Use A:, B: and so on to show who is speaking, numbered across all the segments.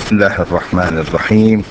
A: بسم الله الرحمن الرحيم.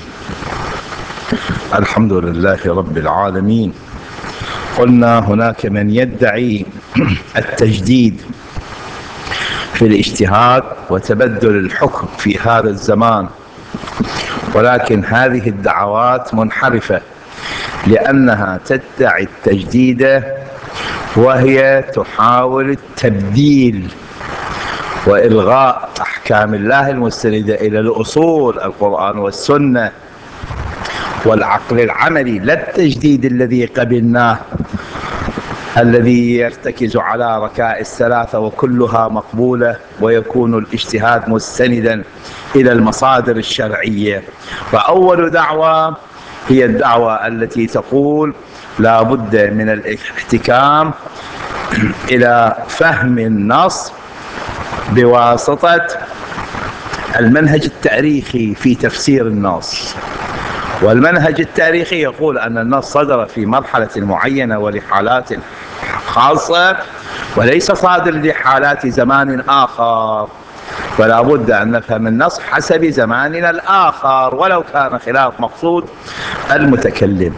A: الحمد لله رب العالمين. قلنا هناك من يدعي التجديد في الاجتهاد وتبدل الحكم في هذا الزمان، ولكن هذه الدعوات منحرفة، لأنها تدعي التجديد وهي تحاول التبديل وإلغاء أحكام الله المستندة إلى الأصول القرآن والسنة والعقل العملي، لا التجديد الذي قبلناه الذي يرتكز على ركائز ثلاثة وكلها مقبولة، ويكون الاجتهاد مستندا إلى المصادر الشرعية. فأول دعوة هي الدعوة التي تقول لا بد من الاحتكام إلى فهم النص بواسطة المنهج التاريخي في تفسير النص. والمنهج التاريخي يقول أن النص صدر في مرحلة معينة ولحالات خاصة، وليس صادر لحالات زمان آخر، فلا بد أن نفهم النص حسب زماننا الآخر ولو كان خلاف مقصود المتكلم.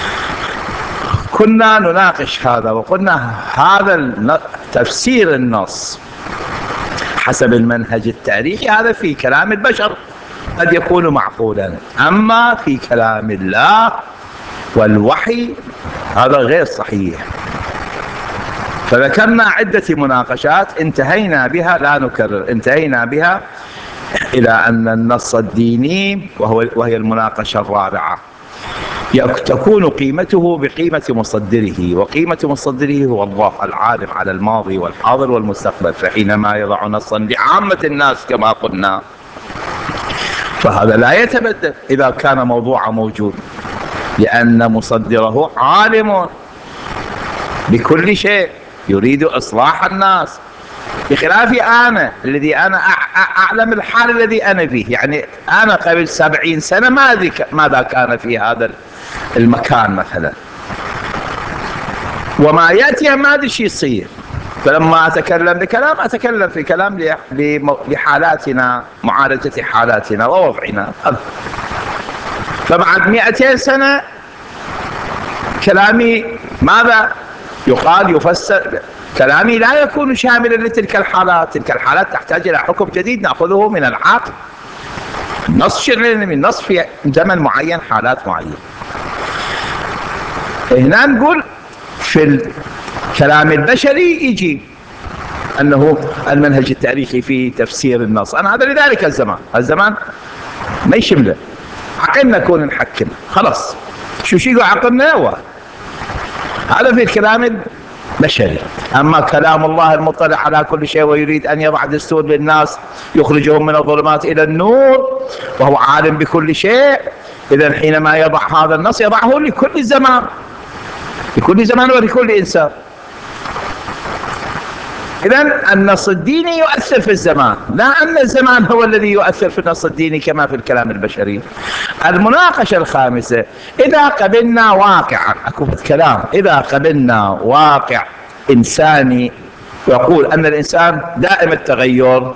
A: كنا نناقش هذا وقلنا هذا تفسير النص حسب المنهج التاريخي هذا في كلام البشر قد يكون معقولا، أما في كلام الله والوحي هذا غير صحيح. فذكرنا عدة مناقشات انتهينا بها، لا نكرر، انتهينا بها إلى أن النص الديني وهي المناقشة الرابعة تكون قيمته بقيمة مصدره، وقيمة مصدره هو الله العالم على الماضي والحاضر والمستقبل. فحينما يضع نصا لعامة الناس كما قلنا فهذا لا يتبدل إذا كان موضوع موجود، لأن مصدره عالم بكل شيء يريد إصلاح الناس، بخلاف أنا الذي أنا أعلم الحال الذي أنا فيه. يعني أنا قبل 70 سنة ماذا كان في هذا المكان مثلا، وما يأتي ما أدري شو يصير. فلما أتكلم بكلام أتكلم في كلام لحالاتنا، معالجة حالاتنا ووضعنا. فبعد 200 سنة كلامي ماذا يقال يفسر؟ كلامي لا يكون شاملا لتلك الحالات. تلك الحالات تحتاج إلى حكم جديد نأخذه من العقل، نص شرعي من نص في زمن معين، حالات معينة. هنا نقول في الكلام البشري يجي أنه المنهج التاريخي في تفسير النص. أنا هذا لذلك الزمان ما يشمله، عقلنا كون نحكم خلاص. شو يقول عقلنا هو هذا في الكلام البشري. أما كلام الله المطلع على كل شيء ويريد أن يضع دستور للناس يخرجهم من الظلمات إلى النور وهو عالم بكل شيء، إذن حينما يضع هذا النص يضعه لكل زمان، لكل زمان ولكل إنسان. إذن النص الديني يؤثر في الزمان، لا أن الزمان هو الذي يؤثر في النص الديني كما في الكلام البشري. المناقشة الخامسة، إذا قبلنا واقعا، أكو كلام، إذا قبلنا واقع إنساني يقول أن الإنسان دائم التغير،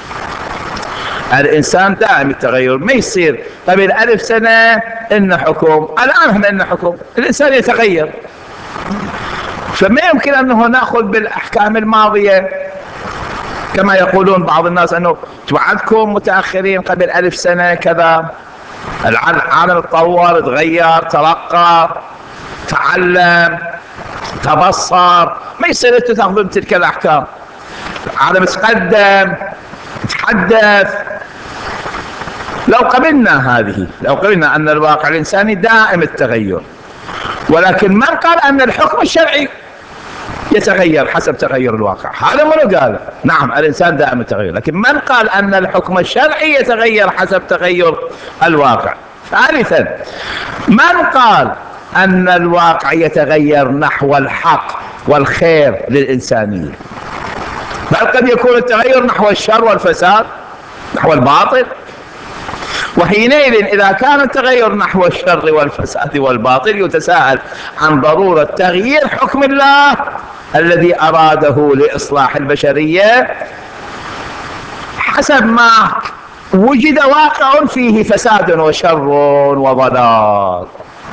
A: الإنسان دائم التغير، ما يصير قبل 1000 سنة إن حكم، الآن هم إن حكم، الإنسان يتغير. فما يمكن أنه نأخذ بالأحكام الماضية كما يقولون بعض الناس أنه توعدكم متأخرين قبل 1000 سنة كذا، العالم تطور، تغير، ترقى، تعلم، تبصر، ما يصير أنتم تأخذون تلك الأحكام. العالم تقدم، تحدث. لو قبلنا أن الواقع الإنساني دائم التغير، ولكن من قال أن الحكم الشرعي يتغير حسب تغير الواقع؟ هذا من قال نعم الإنسان دائم التغير، لكن من قال أن الحكم الشرعي يتغير حسب تغير الواقع؟ ثالثا، من قال أن الواقع يتغير نحو الحق والخير للإنسانية؟ بل قد يكون التغير نحو الشر والفساد، نحو الباطل. وحينئذ إذا كان التغير نحو الشر والفساد والباطل يتساءل عن ضرورة تغيير حكم الله الذي أراده لإصلاح البشرية حسب ما وجد واقع فيه فساد وشر وضلال،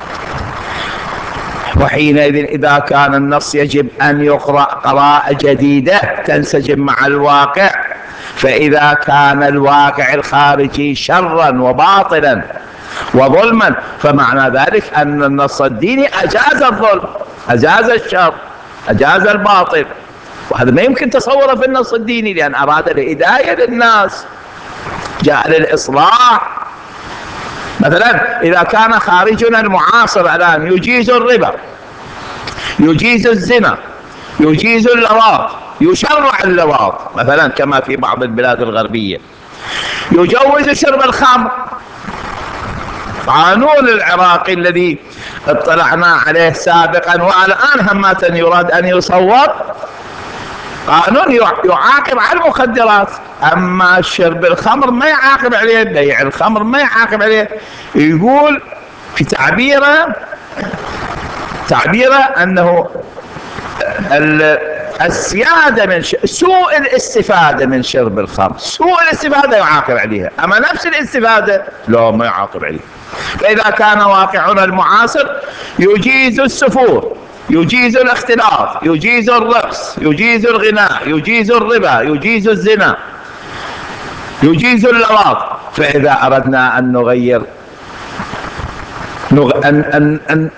A: وحينئذ إذا كان النص يجب أن يقرأ قراءة جديدة تنسجم مع الواقع، فإذا كان الواقع الخارجي شرا وباطلا وظلما فمعنى ذلك أن النص الديني أجاز الظلم، أجاز الشر، أجاز الباطل، وهذا ما يمكن تصوره في النص الديني، لأن أراد الهداية للناس، جاء للإصلاح. مثلا إذا كان خارجنا المعاصر الآن يجيز الربا، يجيز الزنا، يجيز اللواط، يشرع اللواط مثلا كما في بعض البلاد الغربية، يجوز شرب الخمر، قانون العراقي الذي اطلعنا عليه سابقا والآن همة يراد أن يصوب، قانون يعاقب على المخدرات، أما شرب الخمر ما يعاقب عليه، بيع الخمر ما يعاقب عليه. يقول في تعبيره أنه السيادة من سوء الاستفادة من شرب الخمر، سوء الاستفادة يعاقب عليها، أما نفس الاستفادة لا ما يعاقب عليها. فإذا كان واقعنا المعاصر يجيز السفور، يجيز الاختلاط، يجيز الرقص، يجيز الغناء، يجيز الربا، يجيز الزنا، يجيز اللواط، فإذا أردنا أن نغير أن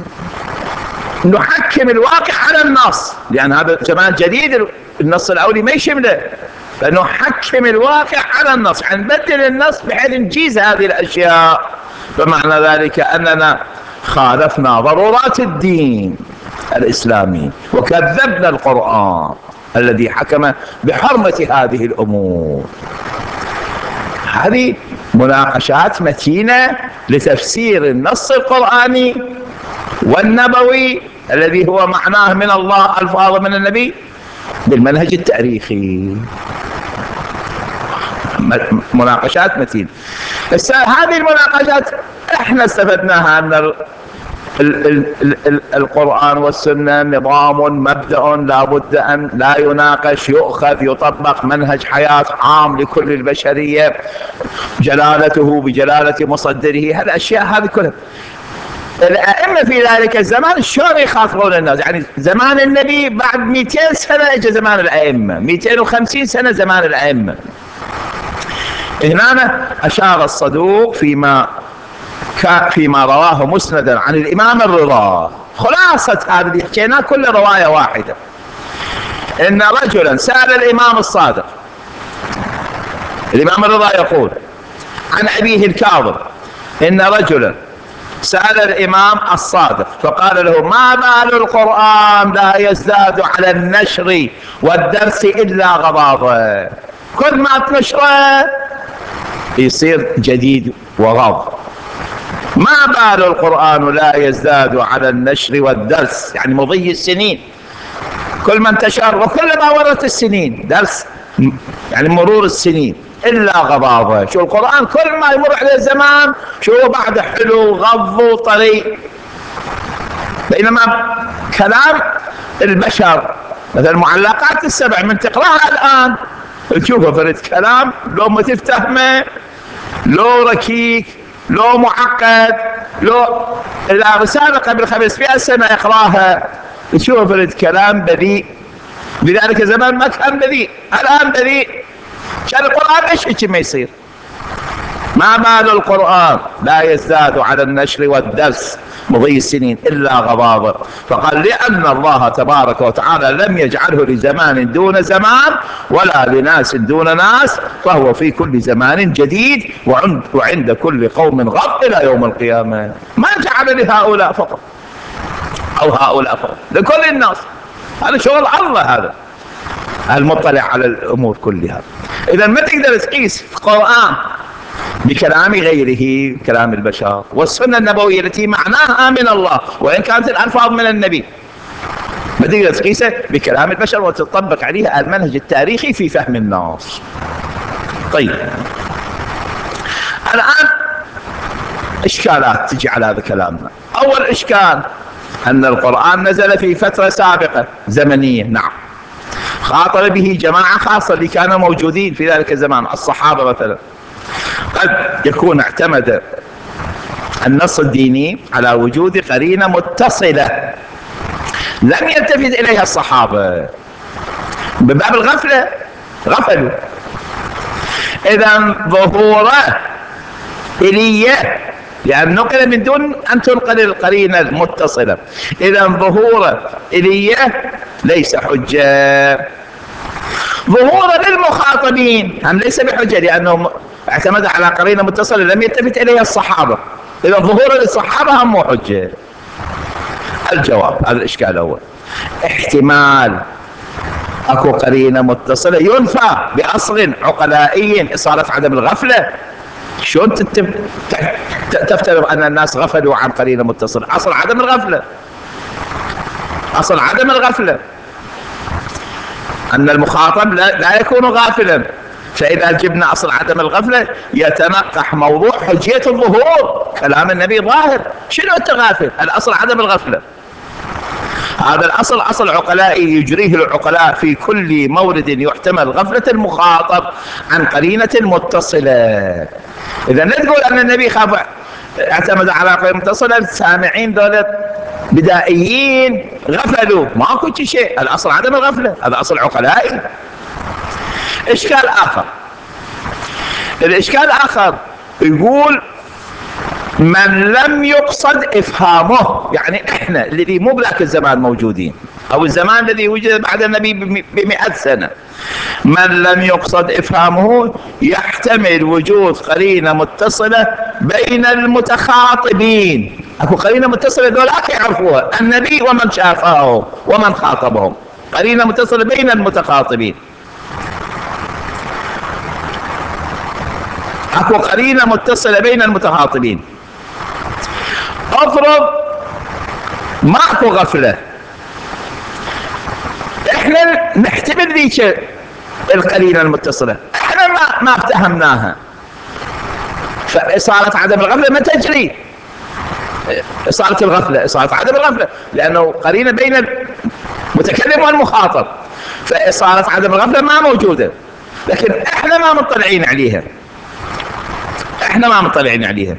A: نحكم الواقع على النص، لأن هذا زمان جديد النص الأولي ما يشمله، فنحكم الواقع على النص، نبدل النص بحيث نجيز هذه الأشياء، فمعنى ذلك أننا خالفنا ضرورات الدين الإسلامي وكذبنا القرآن الذي حكم بحرمة هذه الأمور. هذه مناقشات متينة لتفسير النص القرآني والنبوي الذي هو معناه من الله ألفاظ من النبي بالمنهج التاريخي، مناقشات متينة. هذه المناقشات احنا استفدناها أن القرآن والسنة نظام مبدأ لا بد أن لا يناقش، يؤخذ، يطبق، منهج حياة عام لكل البشرية، جلالته بجلالة مصدره، هالأشياء هذه كلها. الأئمة في ذلك الزمان شلون يخاطبون الناس؟ يعني زمان النبي بعد 200 سنة اجى زمان الأئمة، 250 سنة زمان الأئمة. هنا أشار الصدوق فيما رواه مسندا عن الإمام الرضا، خلاصة هذا اللي حكيناه كل رواية واحدة، إن رجلا سأل الإمام الصادق، الإمام الرضا يقول عن أبيه الكاظم إن رجلا سأل الإمام الصادق فقال له ما بال القرآن لا يزداد على النشر والدرس إلا غضاضة، كل ما تنشره يصير جديد وغض. ما بال القرآن لا يزداد على النشر والدرس، يعني مضي السنين، كل ما انتشر وكل ما مرت السنين، درس يعني مرور السنين، إلا غضاضة. شو القرآن كل ما يمر عليه الزمان شو بعد حلو غض وطري، بينما كلام البشر مثل المعلقات السبع من تقرأها الآن تشوفه فرد كلام لو ما تفتهمه، لو ركيك، لو معقد، لو إذا رسالة قبل 500 سنة يقراها تشوف فرد كلام بذيء، بذلك زمان ما كان بذيء، الآن بذيء. كان القرآن ايش هيك ما يصير؟ ما بال القرآن لا يزداد على النشر والدرس مضي السنين إلا غضاضة. فقال لأن الله تبارك وتعالى لم يجعله لزمان دون زمان ولا لناس دون ناس، فهو في كل زمان جديد وعند كل قوم غض إلى يوم القيامة. ما جعل لهؤلاء فقط أو هؤلاء فقط، لكل الناس. هذا شغل الله، هذا المطلع على الأمور كلها. إذا ما تقدر تقيس القرآن بكلام غيره، كلام البشر، والسنة النبوية التي معناها من الله وإن كانت الألفاظ من النبي، ما تقدر تقيسه بكلام البشر وتطبق عليه المنهج التاريخي في فهم الناس. طيب الآن إشكالات تجي على هذا كلامنا. أول إشكال أن القرآن نزل في فترة سابقة زمنية، نعم، خاطر به جماعة خاصة اللي كانوا موجودين في ذلك الزمان، الصحابة مثلا، قد يكون اعتمد النص الديني على وجود قرينة متصلة لم يلتفت إليها الصحابة بباب الغفلة، غفلوا. إذا ظهوره إليه، لأن نقل من دون أن تنقل القرينة المتصلة، إذا ظهوره إليه ليس حجة. ظهوره للمخاطبين هم ليس بحجة، لأنه اعتمد على قرينة متصلة لم يلتفت إليها الصحابة، إذا ظهوره للصحابة هم مو حجة. الجواب هذا الإشكال الأول. احتمال اكو قرينة متصلة ينفى بأصل عقلائي، إصالة عدم الغفلة. شلون تفترض أن الناس غفلوا عن قرينة متصلة؟ أصل عدم الغفلة، أصل عدم الغفلة أن المخاطب لا يكون غافلا، فإذا جبنا أصل عدم الغفلة يتنقح موضوع حجية الظهور. كلام النبي ظاهر، شنو أنت غافل؟ الأصل عدم الغفلة، هذا الأصل أصل عقلائي يجريه العقلاء في كل مورد يحتمل غفلة المخاطب عن قرينة متصلة. إذا لا تقول أن النبي خاف اعتمد على قرينة متصلة، السامعين دولة بدائيين غفلوا، ماكو شيء، الأصل عدم الغفلة، هذا أصل عقلائي. إشكال آخر، الإشكال الآخر يقول من لم يقصد إفهامه، يعني إحنا الذي مو بذاك الزمان موجودين، أو الزمان الذي وجد بعد النبي ب100 سنة، من لم يقصد إفهامه يحتمل وجود قرينة متصلة بين المتخاطبين. أكو قرينة متصلة ذولاك يعرفوها، النبي ومن شافهم ومن خاطبهم، قرينة متصلة بين المتخاطبين. أكو قرينة متصلة بين المتخاطبين. افرض ماكو غفلة، احنا نحتمل ذيك القرينة المتصلة، احنا ما افتهمناها، فإصالة عدم الغفلة ما تجري. إصالة الغفلة، إصالة عدم الغفلة، لأنه قرينة بين المتكلم والمخاطب، فإصالة عدم الغفلة ما موجودة، لكن احنا ما مطلعين عليها، احنا ما مطلعين عليها،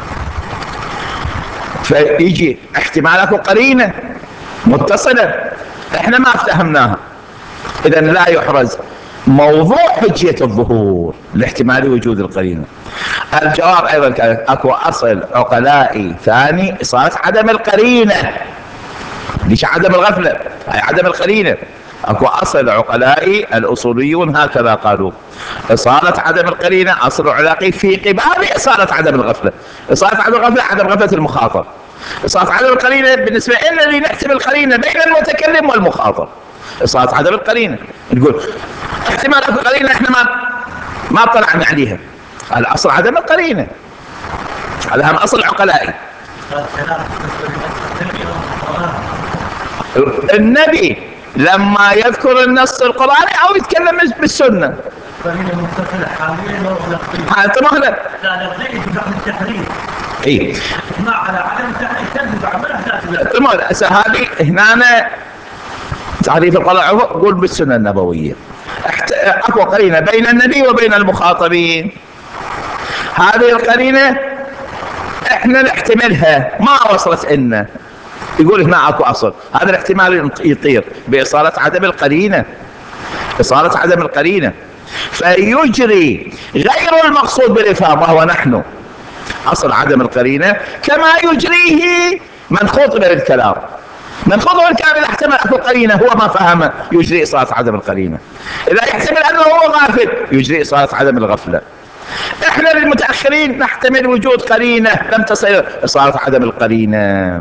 A: فيجي احتمالات قرينة متصلة احنا ما افتهمناها، اذا لا يحرز موضوع حجية الظهور لاحتمال وجود القرينة. الجواب ايضا كان اكو اصل عقلائي ثاني، إصالة عدم القرينة، ليش عدم الغفلة؟ هي عدم القرينة. اكو اصل عقلائي الاصوليون هكذا قالوا، إصالة عدم القرينة أصل علاقي في قبال إصالة عدم الغفلة. إصالة عدم الغفلة عدم غفلة المخاطب، إصالة عدم القرينة بالنسبة لنا لنحسب القرينة بين المتكلم والمخاطب. إصالة عدم القرينة نقول احتمال أكو قرينة احنا ما طلعنا عليها، الأصل عدم القرينة، هذا هم أصل عقلائي. النبي لما يذكر النص القرآني أو يتكلم بالسنة حالة مهلة اي
B: ما على عدم التحريف تنزل عمله
A: ذات هذه هنا تعريف القرآن قول بالسنة النبوية. اكو قرينة بين النبي وبين المخاطبين، هذه القرينة احنا نحتملها ما وصلت لنا، يقول هنا اكو اصل، هذا الاحتمال يطير بإصالة عدم القرينة، إصالة عدم القرينة، فيجري غير المقصود بالإفهام وهو نحن أصل عدم القرينة، كما يجريه من خطب الكلام. من خطب الكلام إذا احتمل أكو قرينة هو ما فهم يجري إصالة عدم القرينة، إذا يحتمل أنه هو غافل يجري إصالة عدم الغفلة. احنا للمتأخرين نحتمل وجود قرينة لم تصل إصالة عدم القرينة.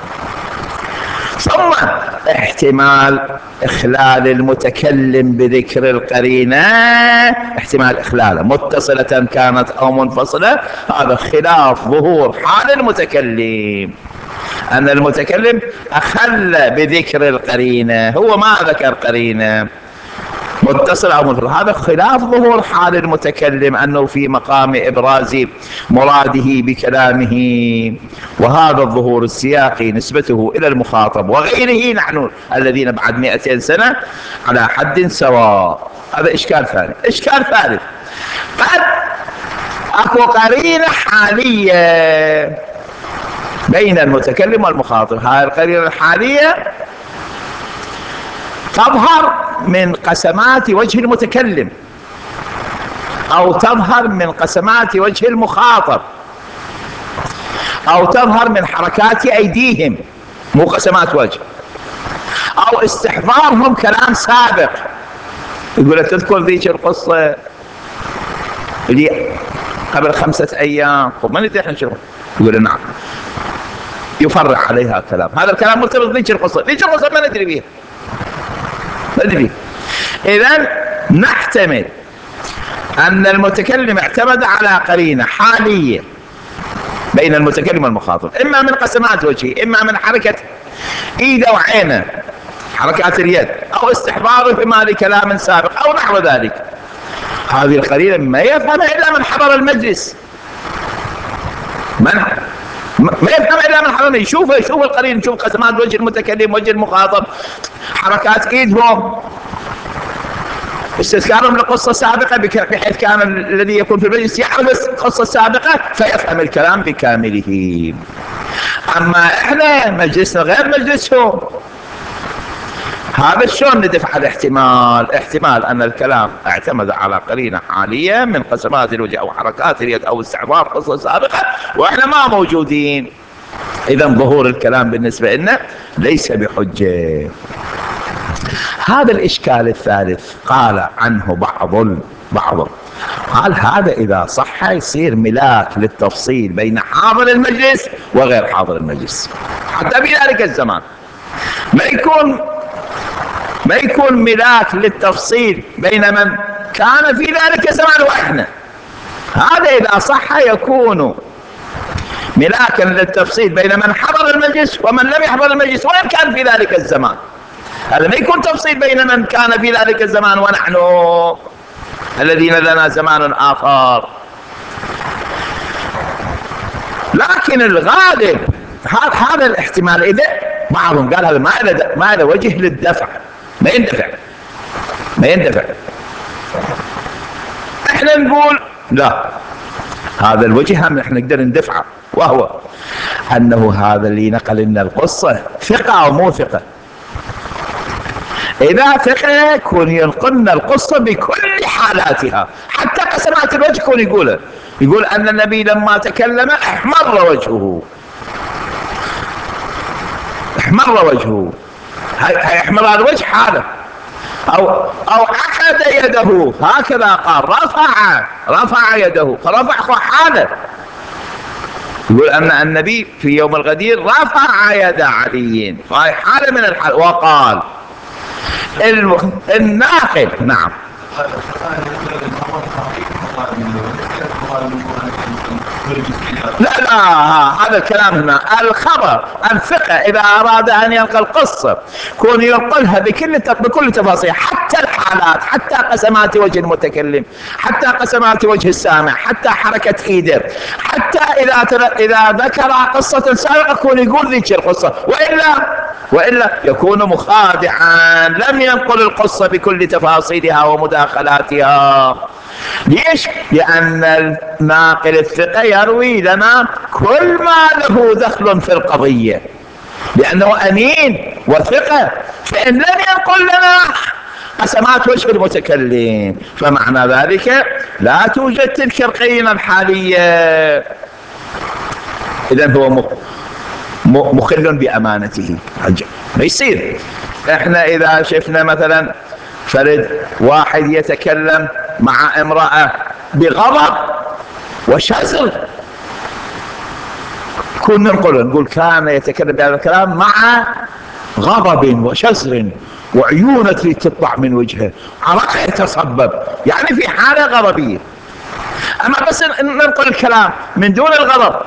A: ثم احتمال إخلال المتكلم بذكر القرينة، احتمال إخلاله متصلة كانت أو منفصلة، هذا خلاف ظهور حال المتكلم، أن المتكلم أخل بذكر القرينة، هو ما ذكر قرينة متصل أو منفصل، هذا خلاف ظهور حال المتكلم أنه في مقام إبراز مراده بكلامه، وهذا الظهور السياقي نسبته إلى المخاطب وغيره نحن الذين بعد 200 سنة على حد سواء. هذا إشكال ثاني. إشكال ثالث، قد اكو قرينة حالية بين المتكلم والمخاطب. هذه القرينة الحالية تظهر من قسمات وجه المتكلم او تظهر من قسمات وجه المخاطب او تظهر من حركات ايديهم، مو قسمات وجه، او استحضارهم كلام سابق. يقول تذكر ذيك القصة اللي قبل 5 أيام؟ ما ندري احنا شنو. يقول نعم، يفرع عليها كلام. هذا الكلام مرتبط بذيك القصة، ذيك القصة ما ندري بيها، ما ندري. إذن نحتمل أن المتكلم اعتمد على قرينة حالية بين المتكلم والمخاطب، إما من قسمات وجهه، إما من حركة إيده وعينه، حركات اليد، أو استحضارهما لكلام سابق أو نحو ذلك. هذه القرينة ما يفهمها إلا من حضر المجلس، ما يفهم إلا من حضر. يشوف القرينة، يشوف قسمات وجه المتكلم وجه المخاطب، حركات إيدهم، استذكارهم لقصة سابقة بحيث كان الذي يكون في المجلس يعرف القصة السابقة فيفهم الكلام بكامله. أما إحنا مجلسنا غير مجلسهم. هذا شلون ندفع الاحتمال؟ احتمال أن الكلام اعتمد على قرينة حالية من قسمات الوجه أو حركات اليد أو استحضار قصة سابقة وإحنا ما موجودين. إذا ظهور الكلام بالنسبة لنا ليس بحجة. هذا الإشكال الثالث قال عنه بعض قال هذا إذا صح يصير ملاك للتفصيل بين حاضر المجلس وغير حاضر المجلس، حتى في ذلك الزمان ما يكون ملاك للتفصيل بين من كان في ذلك الزمان وإحنا. هذا إذا صح يكون ملاكا للتفصيل بين من حضر المجلس ومن لم يحضر المجلس وإن كان في ذلك الزمان. هذا ما يكون تفصيل بين من كان في ذلك الزمان ونحن الذين لنا زمان آخر. لكن الغالب هذا الاحتمال، إذا بعضهم قال هذا ما له وجه للدفع، ما يندفع. احنا نقول لا، هذا الوجه هم احنا نقدر ندفعه، وهو انه هذا اللي نقل لنا القصة ثقة او مو ثقة. إذا ثقة يكون ينقلنا القصة بكل حالاتها، حتى قسمات الوجه يكون يقول أن النبي لما تكلم احمر وجهه. هاي احمرار الوجه حاله، أو أخذ يده، هكذا قال، رفع يده، فرفع حاله. يقول أن النبي في يوم الغدير رفع يد علي، هاي حالة من الحال. وقال الناقل نعم لا هذا الكلام هنا الخبر الثقة إذا أراد أن ينقل القصة كون ينقلها بكل تفاصيل، حتى الحالات، حتى قسمات وجه المتكلم، حتى قسمات وجه السامع، حتى حركة إيده، حتى إذا ذكر قصة سابقة كون يقول ذيك القصة، وإلا يكون مخادعا لم ينقل القصة بكل تفاصيلها ومداخلاتها. ليش؟ لأن الناقل الثقة يروي لنا كل ما له دخل في القضية، لأنه أمين وثقة، فإن لم ينقل لنا قسمات وجه المتكلم فمعنى ذلك لا توجد تلك القرينة الحالية. إذن هو مخل بأمانته. ما يصير احنا إذا شفنا مثلا فرد واحد يتكلم مع امرأة بغضب وشزر كنا نقول كان يتكلم بهذا الكلام مع غضب وشزر وعيونه تطلع من وجهه، عرق يتصبب، يعني في حالة غضبية. أما بس ننقل الكلام من دون الغضب،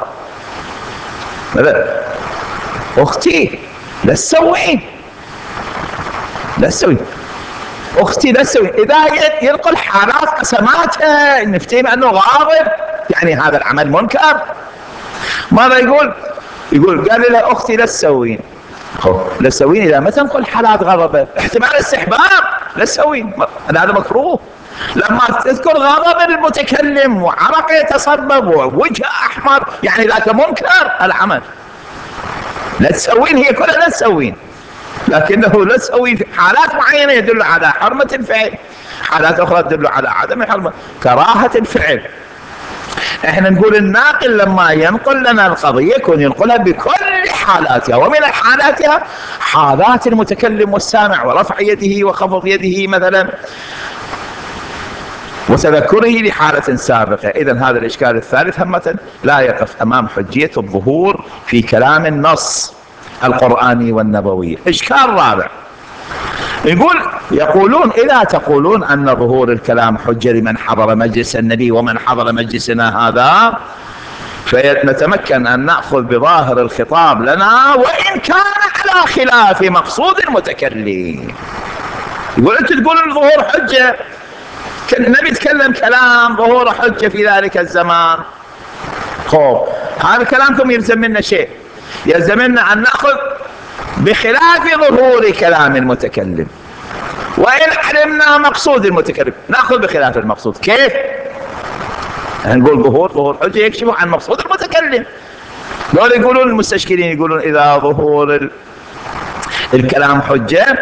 A: أختي لا تسوين، أختي لا تسوين. إذا ينقل حالات قسماتها نفتهم أنه غاضب، يعني هذا العمل منكر. ماذا يقول قال لها أختي لا تسوين. لا تسوين إذا ما تنقل حالات غضبه، احتمال استحباب لا تسوين، هذا مكروه. لما تذكر غضب المتكلم وعرق يتصبب ووجه احمر، يعني ذاك منكر العمل. لا تسوين، هي كلها لا تسوين، لكنه لا تسوي في حالات معينة يدل على حرمة الفعل، حالات أخرى تدل على عدم حرمة كراهة الفعل. احنا نقول الناقل لما ينقل لنا القضية يكون ينقلها بكل حالاتها، ومن حالاتها حالات المتكلم والسامع ورفع يده وخفض يده مثلا وتذكره لحالة سابقة. إذن هذا الإشكال الثالث همة لا يقف أمام حجية الظهور في كلام النص القرآني والنبوي. إشكال رابع، يقولون إذا تقولون أن ظهور الكلام حجة لمن حضر مجلس النبي ومن حضر مجلسنا هذا، فنتمكن أن نأخذ بظاهر الخطاب لنا وإن كان على خلاف مقصود المتكلم. يقول أنتم تقولون الظهور حجة، النبي تكلم كلام ظهور حجة في ذلك الزمان. خوف هذا كلامكم يلزم منا شيء، يلزم منا أن نأخذ بخلاف ظهور كلام المتكلم، وإن علمنا مقصود المتكلم نأخذ بخلاف المقصود. كيف؟ نقول ظهور حجة يكشف عن مقصود المتكلم. دول يقولون المستشكلين يقولون إذا ظهور الكلام حجة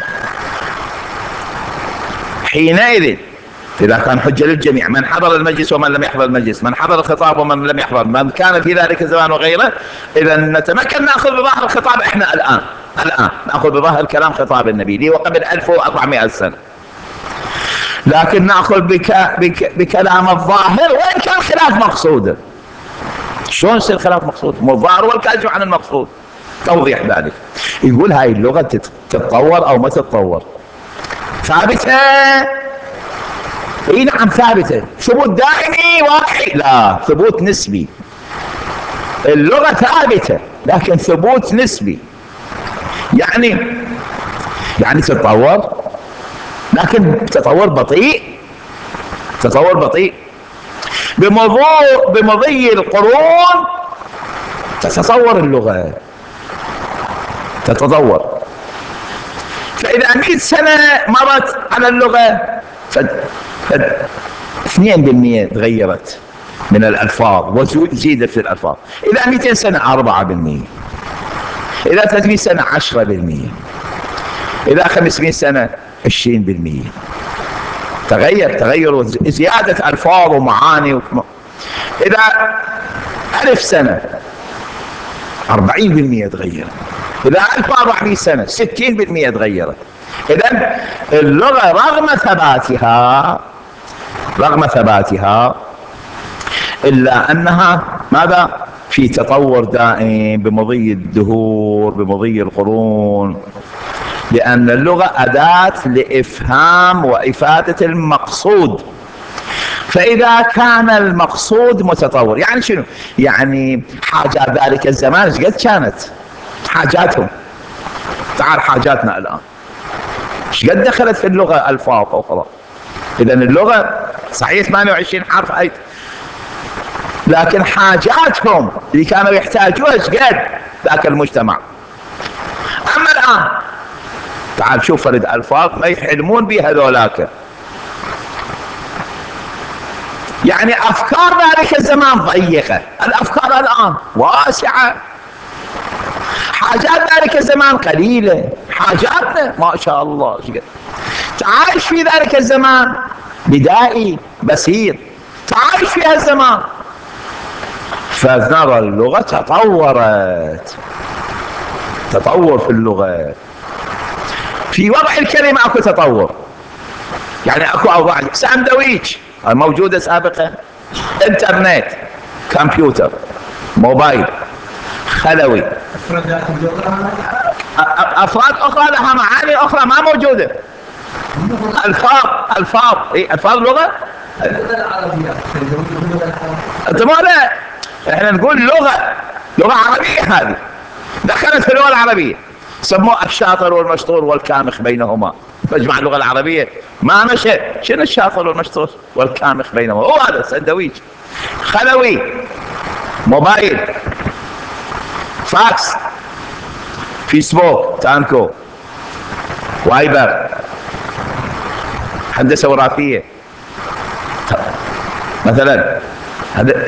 A: حينئذ إذا كان حجة للجميع، من حضر المجلس ومن لم يحضر المجلس، من حضر الخطاب ومن لم يحضر، من كان في ذلك الزمان وغيره، إذا نتمكن نأخذ بظاهر الخطاب إحنا الآن نأخذ بظاهر كلام خطاب النبي لي وقبل 1400 سنة، لكن نأخذ بكلام الظاهر وإن كان خلاف مقصوده. شلون يصير خلاف مقصود؟ مو الظاهر والكاشف عن المقصود. توضيح ذلك، يقول هاي اللغة تتطور أو ما تتطور؟ ثابتة؟ اي نعم ثابتة. ثبوت دائمي واقعي؟ لا، ثبوت نسبي. اللغة ثابتة لكن ثبوت نسبي، يعني تتطور لكن تطور بطيء، بمضي القرون تتطور اللغة، تتطور. فإذا 100 سنة مرت على اللغة 2% تغيرت من الألفاظ وزيدت في الألفاظ. إذا 200 سنة 4%، إذا 300 سنة 10%، إذا 500 سنة 20%. تغير زيادة ألفاظ ومعاني. إذا 1000 سنة 40% تغير، إذا 1400 سنة 60% تغيرت. إذن اللغة رغم ثباتها إلا أنها ماذا؟ في تطور دائم بمضي الدهور، بمضي القرون، لأن اللغة أداة لإفهام وإفادة المقصود. فإذا كان المقصود متطور، يعني شنو؟ يعني حاجات ذلك الزمان ايش قد كانت حاجاتهم؟ تعال حاجاتنا الآن ايش قد دخلت في اللغة ألفاظ أخرى. إذا اللغة صحيح 28 حرف أيضا، لكن حاجاتهم اللي كانوا يحتاجوها ايش قد ذاك المجتمع. أما الآن تعال شوف فرد ألفاظ ما يحلمون بها ذولاك. يعني أفكار ذلك الزمان ضيقة، الأفكار الآن واسعة. حاجات ذلك الزمان قليلة، حاجاتنا ما شاء الله. تعايش في ذلك الزمان بدائي بسيط، تعايش في هالزمان، فنرى اللغة تطور في اللغة. في وضع الكلمة اكو تطور، يعني اكو اوضاع. ساندويتش موجودة سابقا، انترنت، كمبيوتر، موبايل، خلوي. افراد اخرى لها معاني اخرى ما موجودة. الفاظ لغة. انت لا، احنا نقول لغة عربية، هذه دخلت في اللغة العربية، سموه الشاطر والمشطور والكامخ بينهما. مجمع اللغة العربية ما مشى. شنو الشاطر والمشطور والكامخ بينهما؟ هو هذا سندويش، خلوي، موبايل، فاكس، فيسبوك، تانكو، وايبر، هندسة وراثية، مثلا هذا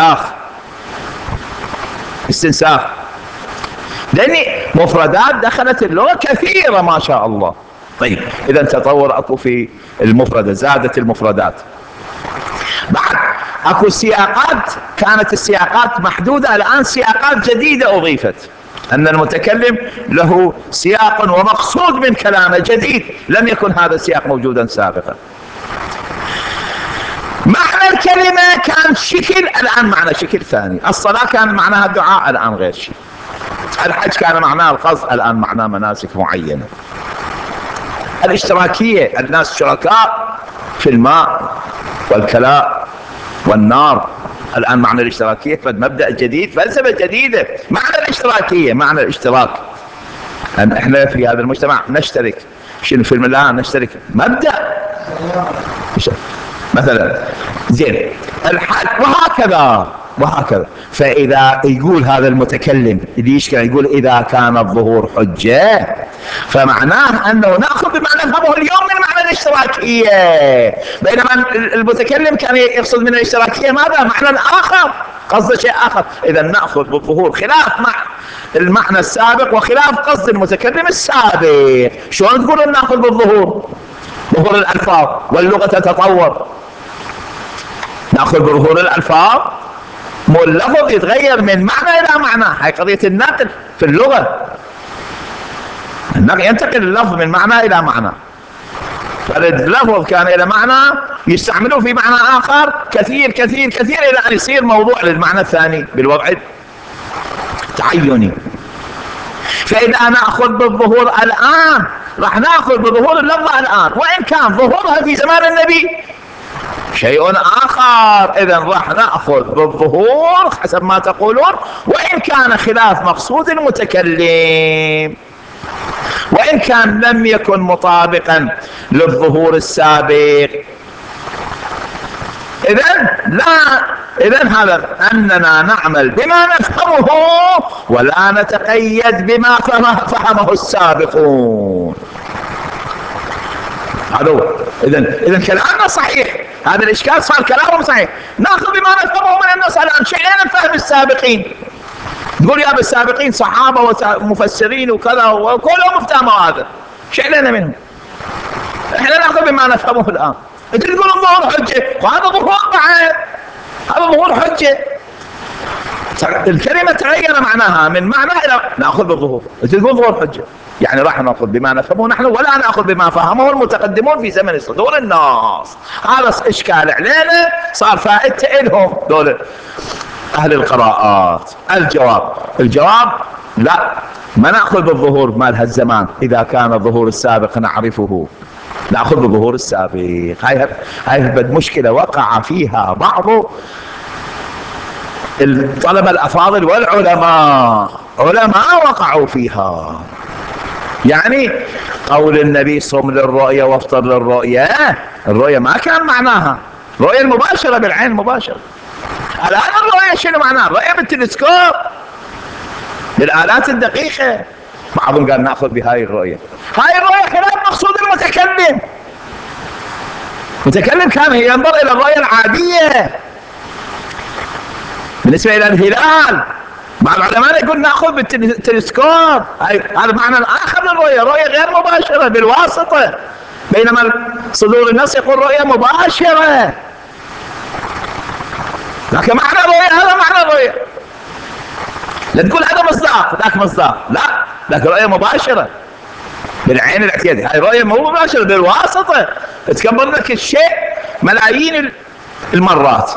A: استنساخ لأن مفردات دخلت اللغة كثيرة ما شاء الله. طيب إذا تطور أكو في المفردة، زادت المفردات. بعد أكو سياقات، كانت السياقات محدودة، الآن سياقات جديدة أضيفت، أن المتكلم له سياق ومقصود من كلامه جديد لم يكن هذا السياق موجودا سابقا. معنى الكلمة كان شكل، الآن معنى شكل ثاني. الصلاة كان معناها الدعاء، الآن غير شيء. الحج كان معناه القصد، الآن معناه مناسك معينة. الاشتراكية، الناس شركاء في الماء والكلاء والنار، الآن معنى الاشتراكية مبدأ جديد، فلسفة جديدة. معنى الاشتراكية معنى الاشتراك، أن احنا في هذا المجتمع نشترك. شنو في الآن نشترك؟ مبدأ مثلا زين الحج وهكذا. فإذا يقول هذا المتكلم اللي يشكل يقول إذا كان الظهور حجة، فمعناه أنه نأخذ بما نفهمه اليوم من معنى الاشتراكية، بينما المتكلم كان يقصد من الاشتراكية ماذا؟ معنى آخر، قصد شيء آخر. إذا نأخذ بالظهور خلاف مع المعنى السابق وخلاف قصد المتكلم السابق. شلون تقولون نأخذ بالظهور؟ ظهور الألفاظ واللغة تتطور، نأخذ بظهور الألفاظ، مو اللفظ يتغير من معنى إلى معنى. هاي قضية النقل في اللغة، النقل ينتقل اللفظ من معنى إلى معنى. فاللفظ كان إلى معنى يستعملوه في معنى آخر كثير كثير كثير إلى أن يصير موضوع للمعنى الثاني بالوضع التعيني. فإذا نأخذ بالظهور الآن راح نأخذ بظهور اللفظة الآن، وإن كان ظهورها في زمان النبي شيء آخر. إذا راح نأخذ بالظهور حسب ما تقولون، وإن كان خلاف مقصود المتكلم، وإن كان لم يكن مطابقا للظهور السابق. إذن هذا أننا نعمل بما نفهمه ولا نتقيد بما فهمه السابقون. هذا إذن كلامنا صحيح، هذا الإشكال صار كلامهم صحيح. نأخذ بما نفهمه من النص الآن، شيئين نفهم السابقين. تقول يا بالسابقين صحابة ومفسرين وكذا وكلهم افتهموا هذا، شيئين منهم. احنا نأخذ بما نفهمه الآن. انت تقول الظهور حجة، وهذا ظهور بعد، هذا ظهور حجة. الكلمة تغير معناها من معنى إلى نأخذ بالظهور. انت تقول ظهور حجة، يعني راح نأخذ بما نفهمه نحن ولا نأخذ بما فهمه المتقدمون في زمن صدور النص. هذا إشكال علينا، صار فائدته إلهم دول أهل القراءات. الجواب لا، ما نأخذ بالظهور مال هالزمان. إذا كان الظهور السابق نعرفه نأخذ بالظهور السابق. هاي مشكلة وقع فيها بعض الطلبة الأفاضل والعلماء، وقعوا فيها. يعني قول النبي صم للرؤية وافطر للرؤية، الرؤية ما كان معناها رؤية المباشرة بالعين المباشرة. الآن الرؤية شنو معناها؟ الرؤية بالتلسكوب بالآلات الدقيقة. بعضهم قال نأخذ بهاي الرؤية. هاي الرؤية خلاف مقصود المتكلم. المتكلم كان ينظر إلى الرؤية العادية بالنسبة إلى الهلال. بعض العلماء يقول نأخذ بالتلسكوب، هذا معنى آخر للرؤية، رؤية غير مباشرة بالواسطة، بينما صدور النص يقول رؤية مباشرة. لكن معنى الرؤية هذا معنى الرؤية. لا تقول هذا مصداق ذاك مصداق، لا، لكن رؤية مباشرة بالعين الاعتيادية. هاي رؤية مو مباشرة بالواسطة، تكبر لك الشيء ملايين المرات.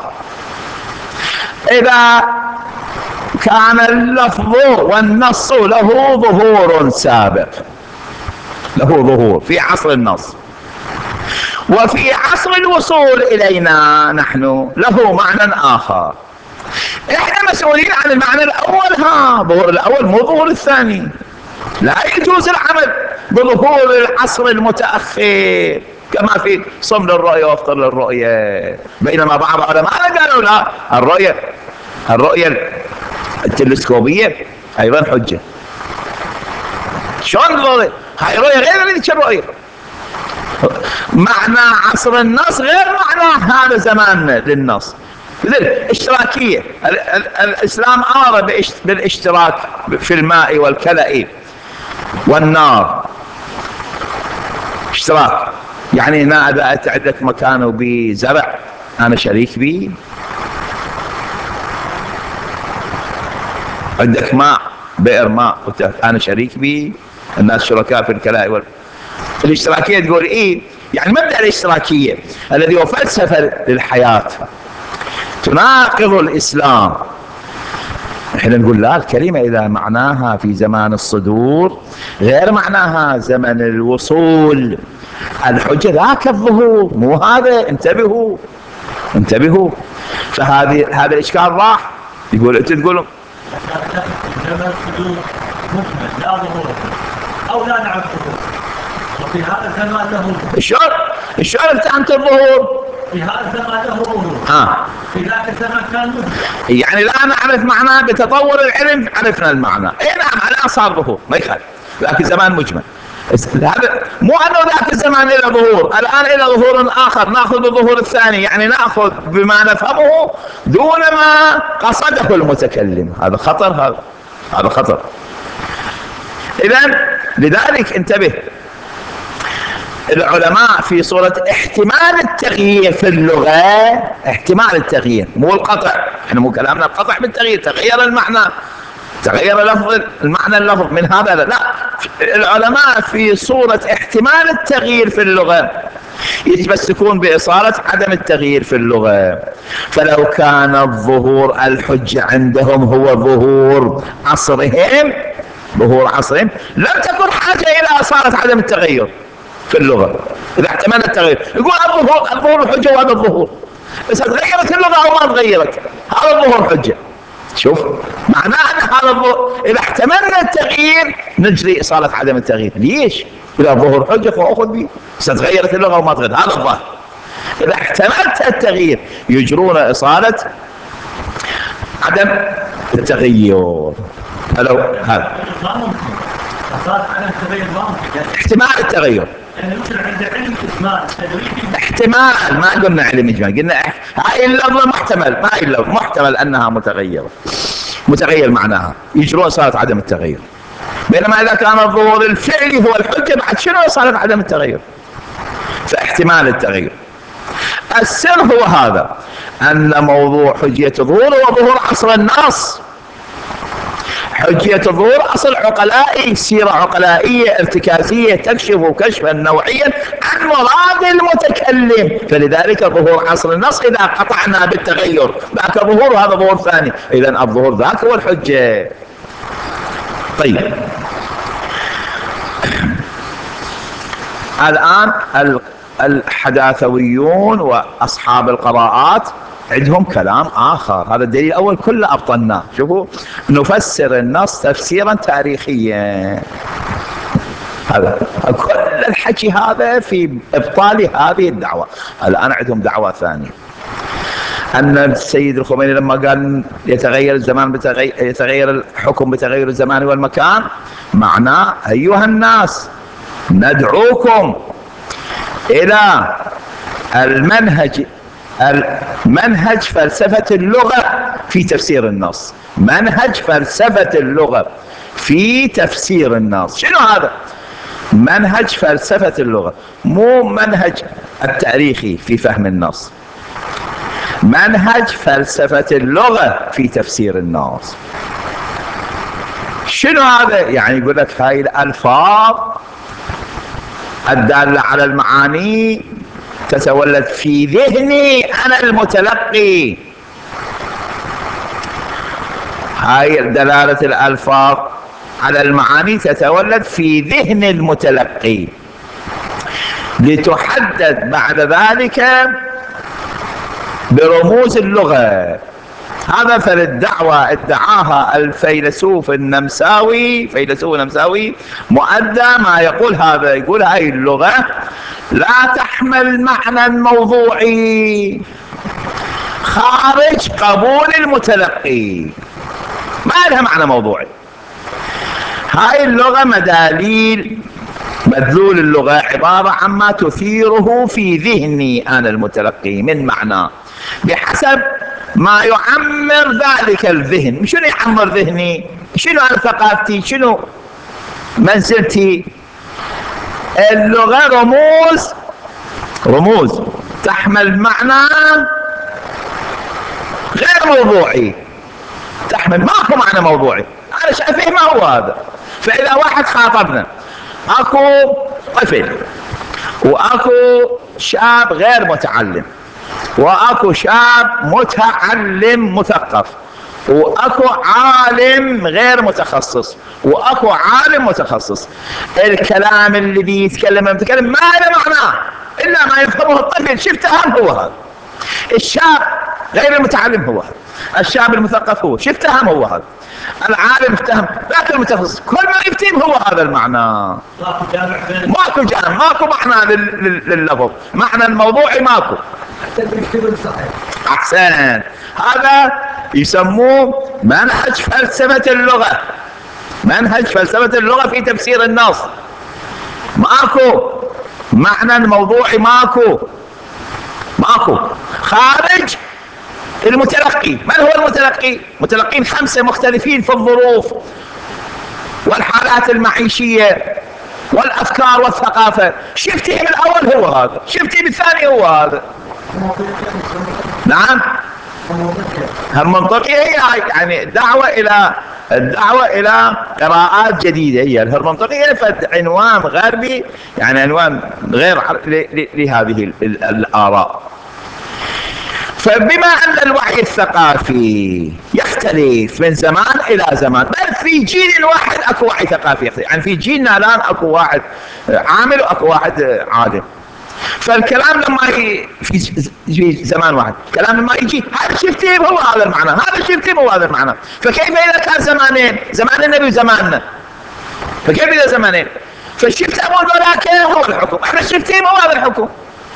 A: إذا كان اللفظ والنص له ظهور سابق، له ظهور في عصر النص، وفي عصر الوصول إلينا نحن له معنى آخر. احنا مسؤولين عن المعنى الأول، ظهور الأول مو ظهور الثاني. لا يجوز العمل بظهور العصر المتأخر كما في صم للرؤية وافطر للرؤية، بينما بعض العلماء قالوا لا، الرؤية التلسكوبية أيضا حجة. شلون الرؤية؟ هاي رؤية غير ذيك الرؤية. معنى عصر النص غير معنى هذا زمان للنص. مثل اشتراكية، الإسلام أمر بالاشتراك في الماء والكلأ والنار، اشتراك. يعني أنا إذا أتعدك مكانه بزرع أنا شريك به، عندك ماء بئر ماء أنا شريك به، الناس شركاء في الكلاء الاشتراكية تقول إيه؟ يعني مبدأ الاشتراكية الذي هو فلسفة للحياة تناقض الإسلام. احنا نقول لا، الكلمة إذا معناها في زمان الصدور غير معناها زمن الوصول. الحجة ذاك الظهور، مو هذا. انتبهوا انتبهوا. هذا الإشكال راح. يقول أنت تقولوا
B: زمن الصدور مجمل لا ظهور أو لا نعرف ظهور، وفي هذا الزمان له
A: الشعور أنت الظهور
B: في هذا الزمان له ظهور، في ذاك الزمان كان مجمل.
A: يعني لا نعرف معناه، بتطور العلم عرفنا المعنى. اي نعم الآن صار ظهور ما يخالف، لكن زمان مجمل. هذا مو انه ذاك الزمان الى ظهور، الان الى ظهور اخر، ناخذ بالظهور الثاني، يعني ناخذ بما نفهمه دون ما قصده المتكلم. هذا خطر، هذا خطر. اذن لذلك انتبه، العلماء في صورة احتمال التغيير في اللغة، احتمال التغيير مو القطع، احنا مو كلامنا القطع بالتغيير، تغير المعنى، تغير لفظ المعنى، اللفظ من هذا لا. العلماء في صورة احتمال التغيير في اللغة يتمسكون بإصالة عدم التغيير في اللغة. فلو كان الظهور الحجة عندهم هو ظهور عصرهم، لم تكن حاجة إلى إصالة عدم التغير في اللغة. إذا احتمال التغيير يقول الظهور الحجة وهذا الظهور، بس تغيرت اللغة أو ما تغيرت، هذا الظهور حجة. شوف معناه أن هذا الظهور إذا احتملنا التغيير نجري إصالة عدم التغيير. ليش؟ إذا الظهور حجة فأخذ به، ستغيرت اللغة وما تغيرت، هذا الظاهر. إذا احتملت التغيير يجرون إصالة عدم التغير. هذا احتمال التغير، احتمال، ما قلنا علم اجمال، قلنا هاي اللفظة محتمل، ما هي اللفظة محتمل انها متغيرة، متغير معناها، يجرون صارت عدم التغير. بينما اذا كان الظهور الفعلي هو الحجة بعد شنو صارت عدم التغير؟ فاحتمال التغير. السر هو هذا، ان موضوع حجية الظهور هو ظهور عصر النص. حجية الظهور أصل عقلائي، سيرة عقلائية ارتكازية تكشف كشفا نوعيا عن مراد المتكلم. فلذلك ظهور عصر النص إذا قطعنا بالتغير ذاك ظهور وهذا ظهور ثاني، إذن الظهور ذاك هو الحجة. طيب الآن الحداثويون وأصحاب القراءات عندهم كلام آخر. هذا الدليل الأول كله أبطلناه. شوفوا، نفسر النص تفسيرا تاريخيا. هذا كل الحكي هذا في إبطال هذه الدعوة. الآن عندهم دعوة ثانية، أن السيد الخميني لما قال يتغير الزمان يتغير الحكم بتغير الزمان والمكان، معناه أيها الناس ندعوكم إلى منهج فلسفة اللغة في تفسير النص. منهج فلسفة اللغة في تفسير النص. شنو هذا؟ منهج فلسفة اللغة، مو منهج التاريخي في فهم النص، منهج فلسفة اللغة في تفسير النص. شنو هذا؟ يعني يقول لك هاي الألفاظ الدالة على المعاني تتولد في ذهني أنا المتلقي. هاي دلالة الألفاظ على المعاني تتولد في ذهن المتلقي لتحدد بعد ذلك برموز اللغة. هذا فالدعوة ادعاها الفيلسوف النمساوي، مؤدى ما يقول هذا، يقول هاي اللغة لا تحمل معنى موضوعي خارج قبول المتلقي، ما لها معنى موضوعي. هاي اللغة مداليل مدلول اللغة عبارة عما تثيره في ذهني أنا المتلقي من معنى بحسب ما يعمر ذلك الذهن. شنو يعمر ذهني؟ شنو أنا ثقافتي؟ شنو منزلتي؟ اللغة رموز تحمل معنى غير موضوعي، ماكو معنى موضوعي، أنا شايفه ما هو هذا. فإذا واحد خاطبنا، اكو طفل واكو شاب غير متعلم واكو شاب متعلم مثقف واكو عالم غير متخصص واكو عالم متخصص، الكلام اللي بيتكلم المتكلم ما له معناه الا ما يفهمه الطفل. شفت هو هذا الشاب غير المتعلم، هو الشاب المثقف، هو شفت هو هذا العالم افتهم، لكن المتخصص كل ما يفتهم هو هذا المعنى. ماكو جامع، ماكو معنى لللفظ، معنى الموضوعي ماكو. احسن، هذا يسموه منهج فلسفة اللغة. منهج فلسفة اللغة في تفسير النص. ماكو معنى موضوعي، ماكو خارج المتلقي. من هو المتلقي؟ متلقين 5 مختلفين في الظروف والحالات المعيشية والأفكار والثقافة. شفتي بالأول هو هذا، شفتي بالثاني هو هذا. نعم، هم منطقية هي يعني الدعوة إلى قراءات جديدة. هي الهرمنطقية عنوان غربي، يعني عنوان غير لهذه الآراء. فبما أن الوعي الثقافي يختلف من زمان إلى زمان، بل في جيل واحد أكو وعي ثقافي يختلف، يعني في جيلنا الآن أكو واحد عامل وأكو واحد عادل. فالكلام لما في زمان واحد، الكلام لما يجي هذا شفتي هو هذا المعنى، هذا شفتي هو هذا المعنى. فكيف إذا كان زمانين، زمان النبي وزماننا، فكيف إذا زمانين؟ فالشفت أول ذاك هو الحكم، احنا شفتي هو هذا الحكم.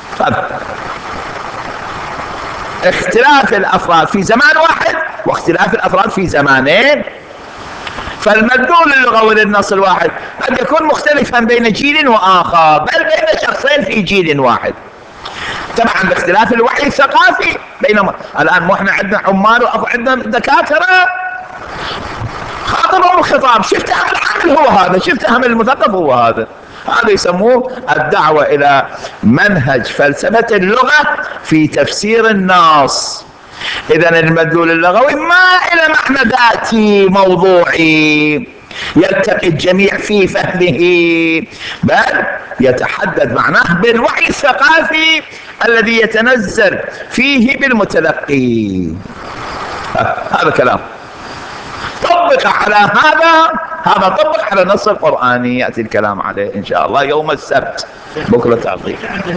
A: اختلاف الأفراد في زمان واحد واختلاف الأفراد في زمانين. فالمدلول اللغوي للنص الواحد قد يكون مختلفا بين جيل وآخر، بل بين شخصين في جيل واحد، طبعا باختلاف الوعي الثقافي بينهم. الآن مو احنا عندنا عمال وعندنا دكاترة، خاطبهم الخطاب، شفت أهم العامل هو هذا، شفت أهم المثقف هو هذا. هذا يسموه الدعوة إلى منهج فلسفة اللغة في تفسير النص. إذن المدلول اللغوي ما إلى معنى ذاتي موضوعي يلتقي الجميع في فهمه، بل يتحدد معناه بالوعي الثقافي الذي يتنزل فيه بالمتلقي. هذا كلام طبق على هذا طبق على النص القرآني، يأتي الكلام عليه إن شاء الله يوم السبت بكرة تعطيك.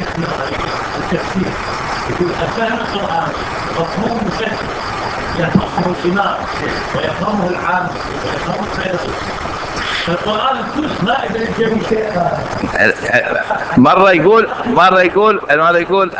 B: يقول أفهم القرآن مفهوم بشكل يفهمه الإمام ويفهمه العام ويفهمه الفيلسوف. القرآن كله ما إذا الجميع.
A: مرة يقول